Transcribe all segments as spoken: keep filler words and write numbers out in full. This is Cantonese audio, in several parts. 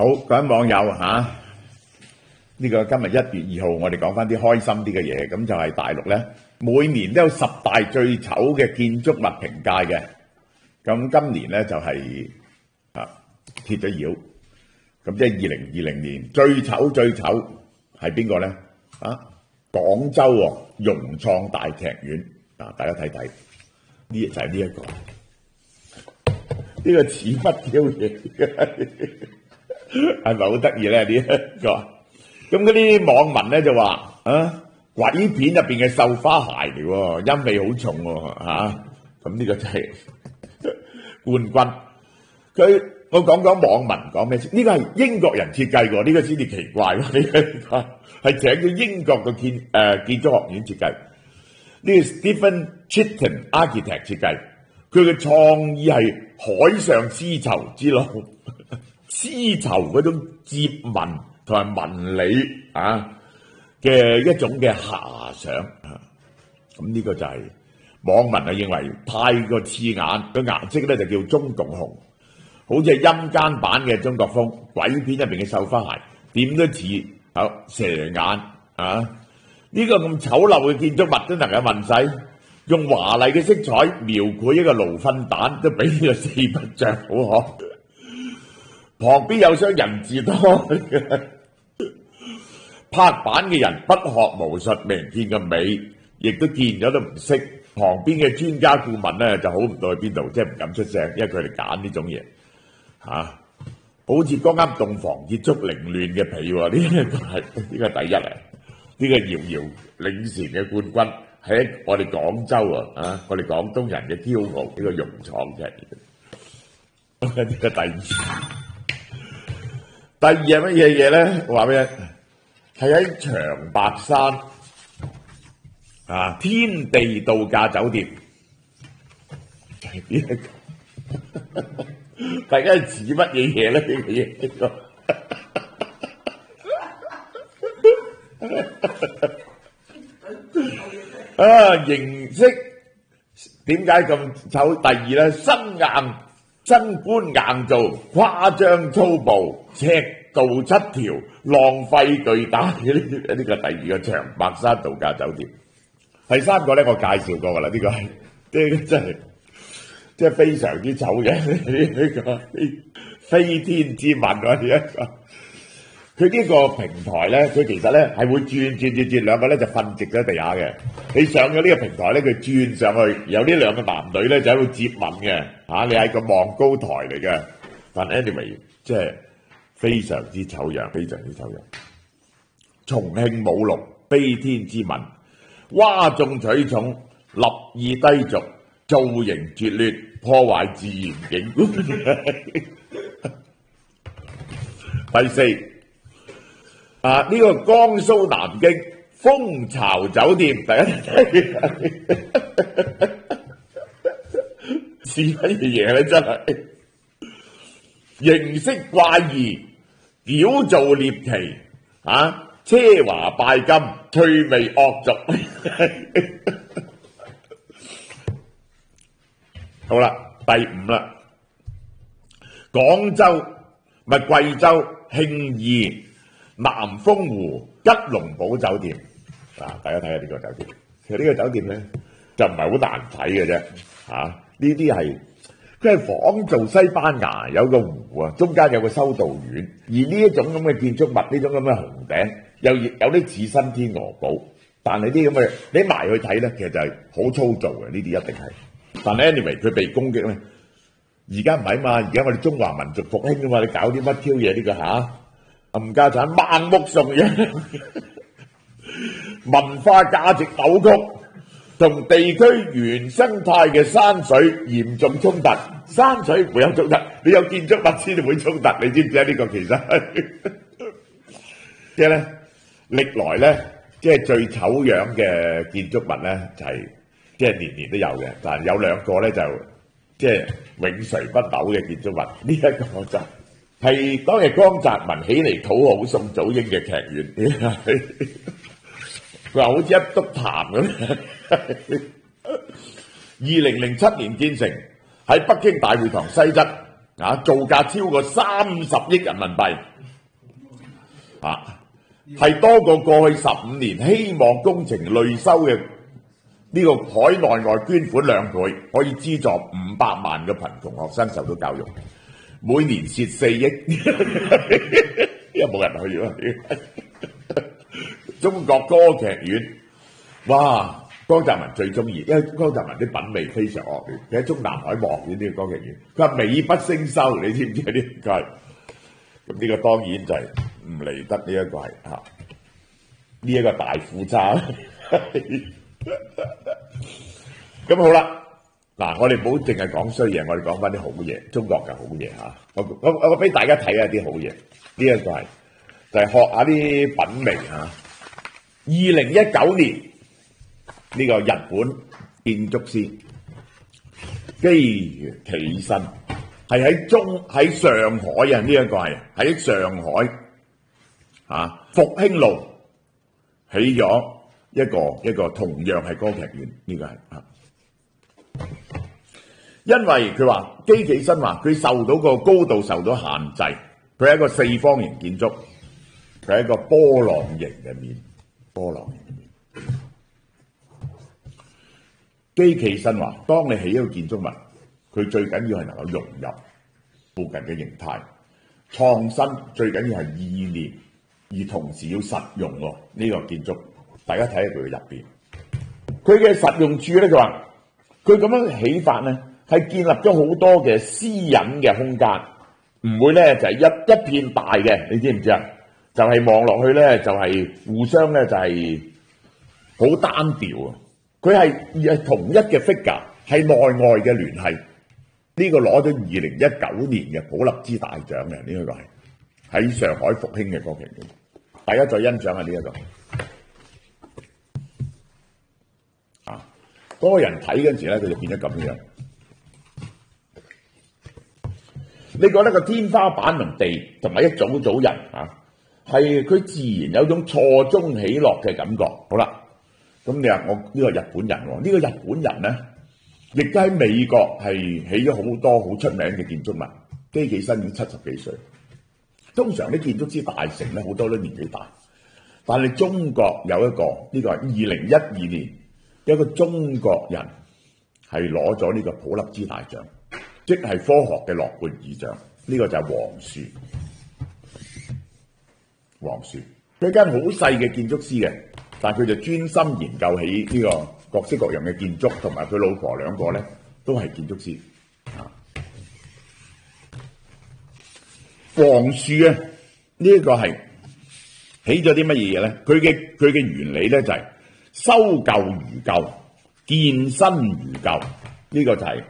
好，各位網友嚇，呢個今日一月二號，我哋講翻啲開心啲嘅嘢，咁就係大陸咧，每年都有十大最醜嘅建築物評價嘅，咁今年咧就係啊揭咗曉，咁即係二零二零年最醜最醜係邊個咧？啊，廣州喎，融創大劇院啊，大家睇睇，呢就係呢一個，呢個似乜嘢嘢？係咪好得意咧？呢一個咁嗰啲網民咧就話啊，鬼片入邊嘅繡花鞋嚟喎，陰味好重喎嚇。咁呢個就係冠軍。佢我講講網民講咩先？呢個係英國人設計喎，呢個先至奇怪喎。呢個係請咗英國嘅建誒建築學院設計，呢個 Stephen Chitton Architect 設計。佢嘅創意係海上絲綢之路。絲綢嗰種接紋同埋紋理啊嘅一種嘅遐想啊，咁呢個就係網民啊認為太過刺眼，個顏色咧就叫中共紅，好似係陰間版嘅中國風，鬼片入邊嘅繡花鞋點都似好蛇眼啊！呢個咁醜陋嘅建築物都能夠問世，用華麗嘅色彩描繪一個鹵糞蛋，都比呢個四不像好可。旁邊有雙人字拖，拍板嘅人不學無術，明見個美，亦都見咗都唔識。旁邊嘅專家顧問咧就好唔到去邊度，即係唔敢出聲，因為佢哋揀呢種嘢嚇、啊，好似剛啱洞房結束凌亂嘅被喎。呢個係呢個第一嚟，呢、這個遙遙領先嘅冠軍喺我哋廣州啊，啊，我哋廣東人嘅驕傲，呢、這個融創嘅。呢個第二。第二係乜嘢嘢咧？我話俾你，係喺長白山啊天地度假酒店，係呢一個，大家似乜嘢嘢咧？呢個嘢呢個啊形式點解咁醜？第二咧，新硬。真官硬做，誇張粗暴，尺度七條，浪費巨大。呢呢、這個第二個長白山度假酒店。第三個咧，我介紹過噶啦，呢、這個係即係真係即係非常之醜嘅呢個飛天之吻啊！呢一個佢呢個平台咧，佢其實咧係會轉轉轉轉，兩個咧就瞓直咗地下嘅。你上咗呢個平台咧，佢轉上去，有呢兩個男女咧就喺度接吻嘅嚇。你係個望高台嚟嘅，但 anyway 即係非常之醜樣，非常之醜樣。重慶舞龍飛天之吻，嘩眾取寵，立意低俗，造型拙劣，破壞自然景觀。第四。啊！呢、這個江蘇南京蜂巢酒店，第一似乜嘢嘢咧？真係形式怪異，表造獵奇，啊！奢華拜金，趣味惡俗。好啦，第五啦，廣州咪貴州慶義南豐湖吉隆堡酒店啊！大家睇下呢個酒店，其實呢個酒店咧就唔係好難睇嘅啫嚇。呢啲係佢係仿造西班牙有個湖啊，中間有個修道院，而呢一種咁嘅建築物，呢種咁嘅紅頂，又有啲似新天鵝堡，但係啲咁嘅你埋去睇咧，其實就係好粗糙嘅，呢啲一定係。但係 anyway 佢被攻擊咧，而家唔係嘛，而家我哋中華民族復興啊嘛，你搞啲乜 Q 嘢呢個嚇？冚家產盲目崇洋，文化價值扭曲，同地區原生態嘅山水嚴重衝突。山水唔會有衝突，你有建築物先會衝突，你知唔知啊？呢個其實即係咧，歷來咧，即係最醜樣嘅建築物咧，就係即係年年都有嘅，但係有兩個咧就即係永垂不朽嘅建築物。呢一個就係當日江澤民起嚟討好宋祖英嘅劇院，佢話好似一篤痰咁。二零零七年建成，喺北京大會堂西側啊，造價超過三十億人民幣， 啊，係多過過去十五年希望工程累收嘅呢個海內外捐款兩倍，可以資助五百萬嘅貧窮學生受到教育，每年蝕四億，因為冇人去啊！中國歌劇院，哇！江澤民最中意，因為江澤民啲品味非常惡劣。佢喺中南海望呢啲歌劇院，佢話美不勝收，你知唔知呢個？咁呢個當然就係唔嚟得呢一個係嚇，呢一個大負差。咁好啦，嗱，我哋唔好淨係講衰嘢，我哋講翻啲好嘢，中國嘅好嘢嚇。我我我俾大家睇下啲好嘢，呢一個係就係學下啲品味嚇。二零一九年。呢個日本建築師基其新係喺中喺上海啊！呢、這、一個係喺上海啊復興路起咗一個一個同樣係歌劇院，呢、這個係啊，因為佢話基其新話佢受到個高度受到限制，佢係一個四方形建築，佢係一個波浪形嘅面，波浪形嘅面。基其新話：當你起一個建築物，佢最緊要係能夠融入附近嘅形態，創新最緊要係意念，而同時要實用喎。呢、這個建築，大家睇下佢嘅入邊，佢嘅實用處咧，佢話佢咁樣起法咧，係建立咗好多嘅私隱嘅空間，唔會咧就係、是、一一片大嘅，你知唔知啊？就係、是、望落去咧，就係、是、互相咧就係、是、好單調啊！佢係同一嘅 figure， 係內外嘅聯繫。呢、這個攞咗二零一九年嘅普立茲大獎嘅，呢、這、一個係喺上海復興嘅歌劇院。大家再欣賞下呢、這、一個啊，嗰、那個人睇嗰陣時咧，佢就變咗咁樣。你覺得個天花板同地同埋一組組人啊，係佢自然有種錯綜起落嘅感覺。好啦。咁你話我呢個日本人喎？呢、這個日本人咧，亦都喺美國係起咗好多好出名嘅建築物。基其新已經七十幾歲。通常啲建築師大成咧，好多都年紀大。但係中國有一個呢、這個係二零一二年一個中國人係攞咗呢個普立茲大獎，即係科學嘅諾貝爾獎。呢、這個就係黃樹。黃樹佢間好細嘅建築師嘅。但係佢就專心研究起呢個各式各樣嘅建築，同埋佢老婆兩個咧都係建築師。啊，黃樹啊，呢、這、一個係起咗啲乜嘢嘢咧？佢嘅佢嘅原理咧就係、是、修舊如舊，建新如舊。呢、這個就係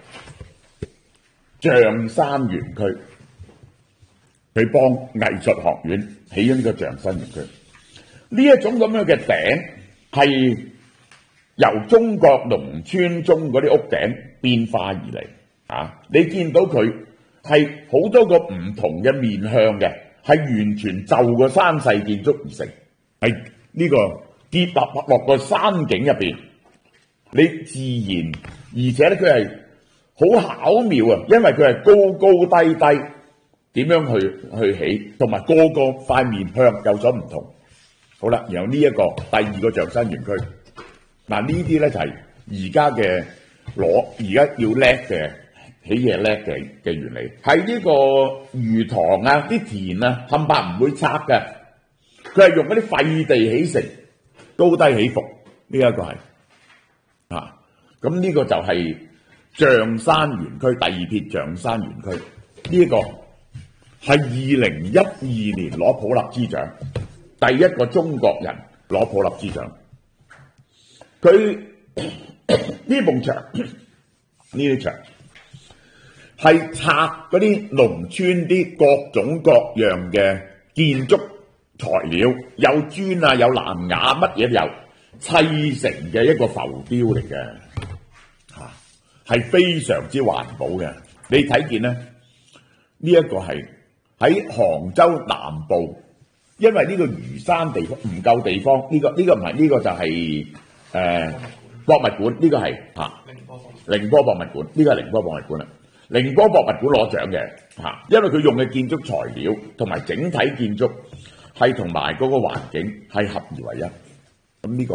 象山園區，佢幫藝術學院起咗呢個象山園區。呢一種咁樣嘅頂係由中國農村中嗰啲屋頂變化而嚟啊！你見到佢係好多個唔同嘅面向嘅，係完全就個山勢建築而成，係呢個結合落個山景入邊，你自然而且咧佢係好巧妙啊！因為佢係高高低低點樣去去起，同埋個個塊面向有所唔同。好啦，然後呢一個第二個象山園區，嗱呢啲咧就係而家嘅攞，而家要叻嘅起嘢叻嘅嘅原理，係呢個魚塘啊、啲田啊，冚唪唥唔會拆嘅，佢係用嗰啲廢地起成，高低起伏，呢、這、一個係啊，咁呢個就係象山園區第二撇象山園區，呢、這、一個係二零一二年攞普立茲獎。第一個中國人攞普立茲獎，佢呢埲牆呢啲牆係拆嗰啲農村啲各種各樣嘅建築材料，有磚啊，有藍瓦，乜嘢都有，砌成嘅一個浮雕嚟嘅，嚇係非常之環保嘅。你睇見咧，呢、這、一個係喺杭州南部。因為呢個魚山地方唔夠地方，呢、這個呢、這個唔係呢個就係、是、誒、呃、博物館，呢、這個係嚇寧波博物館，呢、這個係寧波博物館啦。寧波博物館攞獎嘅嚇，因為佢用嘅建築材料同埋整體建築係同埋嗰個環境係合而為一。咁呢個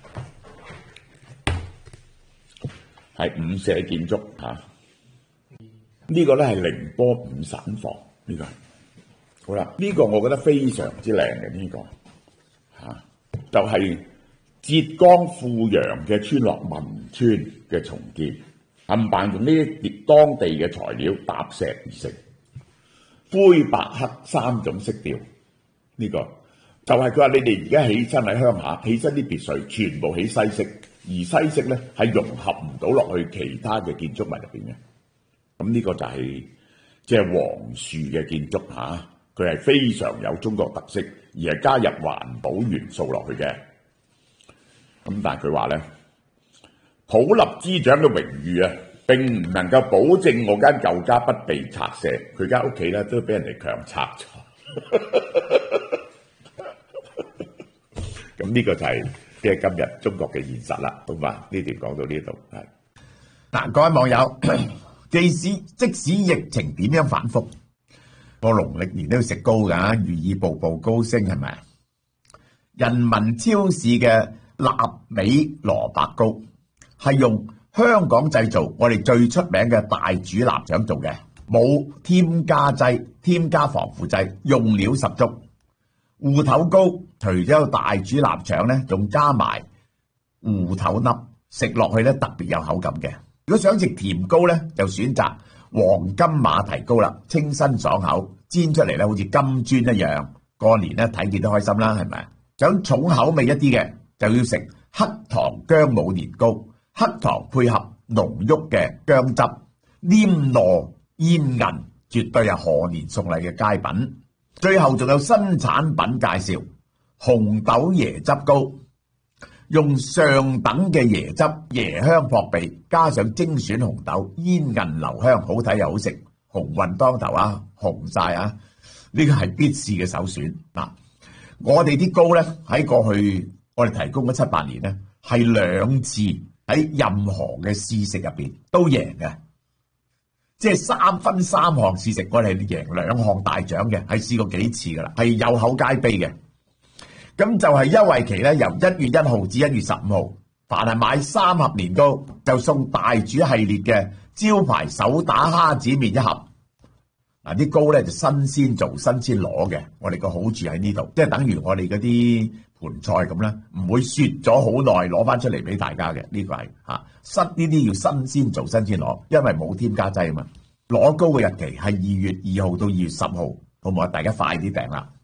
係五社建築嚇，呢、呢個咧係寧波五散房，呢、呢個好啦，呢、呢個我覺得非常之靚嘅呢個嚇，就係、係、浙江富陽嘅村落文村嘅重建，冚唪唥用呢啲當地嘅材料搭石而成，灰白黑三種色調，呢、呢個就係佢話你哋而家起身喺鄉下，起身啲別墅全部起西式，而西式咧係融合唔到落去其他嘅建築物入邊嘅。咁呢個就係即係黃樹嘅建築嚇，佢、啊、係非常有中國特色，而係加入環保元素落去嘅。咁但係佢話咧，普立茲獎嘅榮譽啊，並唔能夠保證我間舊家不被拆卸，佢間屋企咧都俾人哋強拆咗。咁呢個就係即係今日中國嘅現實啦，好嘛？呢段講到呢度係嗱，各位網友，即使即使疫情點樣反覆，我農曆年都要食糕㗎，寓意步步高升係咪啊？人民超市嘅臘味蘿蔔糕係用香港製造，我哋最出名嘅大煮臘腸做嘅，冇添加劑、添加防腐劑，用料十足。芋頭糕除咗有大煮臘腸咧，仲加埋芋頭粒，食落去咧特別有口感嘅。如果想食甜糕咧，就選擇黃金馬蹄糕啦，清新爽口，煎出嚟咧好似金磚一樣。過年咧睇見都開心啦，係咪？想重口味一啲嘅，就要食黑糖薑母年糕，黑糖配合濃郁嘅薑汁，黏糯煙韌，絕對係賀年送禮嘅佳品。最後仲有新產品介紹，紅豆椰汁糕，用上等嘅椰汁，椰香撲鼻，加上精選紅豆，煙韌留香，好睇又好食，鴻運當頭啊，紅晒啊！呢個係必試嘅首選嗱。我哋啲糕咧喺過去我哋提供咗七八年咧，係兩次喺任何嘅試食入邊都贏嘅。即係三分三項試食，我哋係贏兩項大獎嘅，係試過幾次噶啦，係有口皆碑嘅。咁就係優惠期咧，由一月一號至一月十五號，凡係買三盒年糕就送大煮系列嘅招牌手打蝦子麵一盒。嗱，啲糕咧就新鮮做，新鮮攞嘅。我哋個好處喺呢度，即係等於我哋嗰啲盤菜咁啦，唔會雪咗好耐攞翻出嚟俾大家嘅。呢個係嚇新呢啲要新鮮做，新鮮攞，因為冇添加劑啊嘛。攞糕嘅日期係二月二號到二月十號，好唔好啊？大家快啲訂啦！